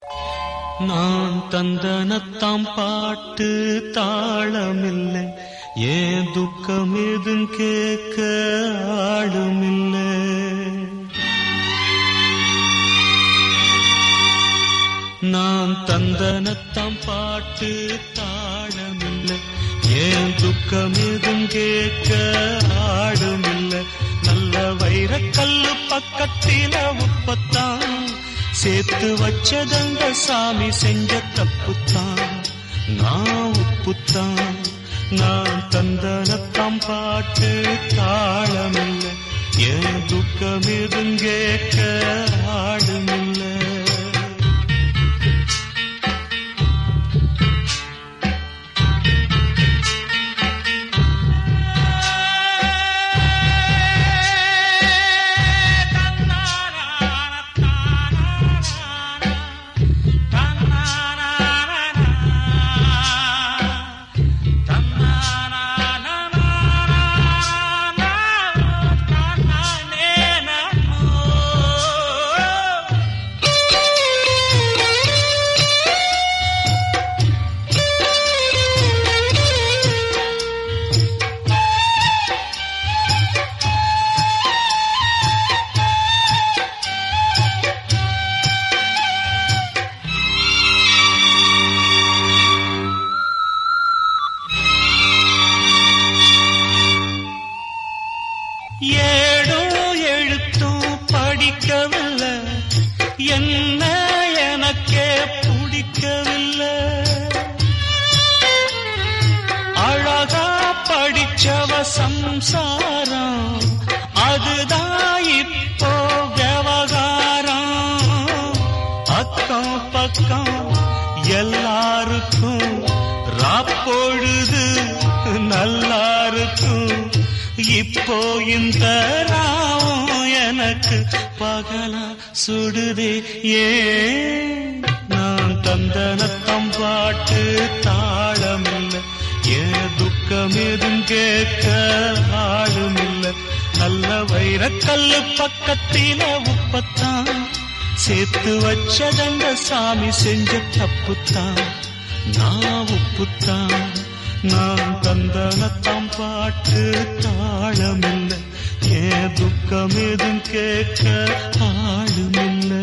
நான் தந்தனத்தாம் பாட்டு தாளமில்லை, ஏன் துக்கம் எதும் கேட்க ஆளுமில்லை. நான் தந்தனத்தாம் பாட்டு தாளமில்லை, ஏன் துக்கம் எதும் கேட்க ஆளுமில்லை. நல்ல வைரக்கல்லு பக்கத்தில உப்பத்தான் சேர்த்து வச்சதங்க சாமி செஞ்ச தப்புத்தான். நான் உப்புத்தான், நான் தந்தனத்தாம் பாட்டு தாளமில்லை, ஏன் துக்கம் எதும் கேட்க ஆளுமில்லை. ஏடோ எழுத்தும் படிக்கவில்லை, என்ன எனக்கே பிடிக்கவில்லை. அழகா படிச்சவ சம்சாரம், அதுதான் இப்போ விவகாரம். அக்கம் பக்கம் எல்லாருக்கும் ராப்பொழுது நல்லா இருக்கும். இப்போ இந்த ராவும் எனக்கு பகலா சுடுதே. ஏன் நான் தந்தனத்தம் பாட்டு தாளமில்லை, ஏன் துக்கம் எதும் கேட்க ஆளுமில்லை. நல்ல வைரக்கல்லு பக்கத்தில உப்பத்தான் சேர்த்து வச்சதங்க சாமி செஞ்ச தப்புத்தான். நான் உப்புத்தான், நான் தந்தனத்தாம் பாட்டு தாளமில்லை, ஏன் துக்கம் எதும் கேட்க ஆளுமில்லை.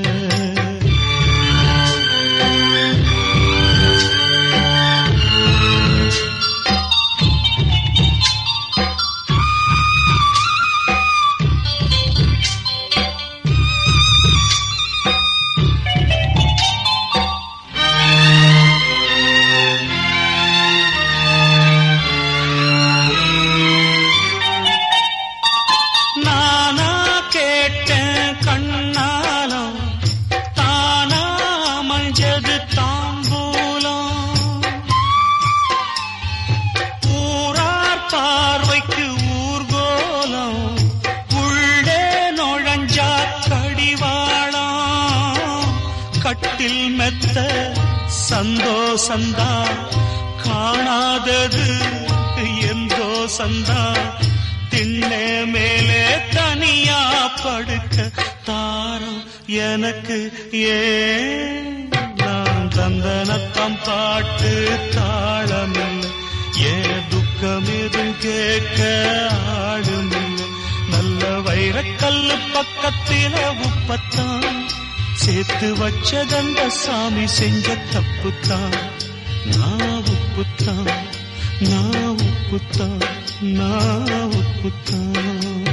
கட்டில் மெத்த சந்தோஷந்தா, காணாதது எந்தோ சந்தா. திண்ணே மேலே தனியா படுக்க தாரம் எனக்கு ஏன். நான் தந்தனத்தாம் பாட்டு தாளமில்லை, ஏன் துக்கம் எதும் கேட்க ஆளுமில்லை. நல்ல வைரக்கல்லு பக்கத்தில உப்பத்தான் சேர்த்து வச்சதந்த சாமி செஞ்ச தப்புத்தான். நான் உப்புத்தான், நான் உப்புத்தான், நான் உப்புத்தான்.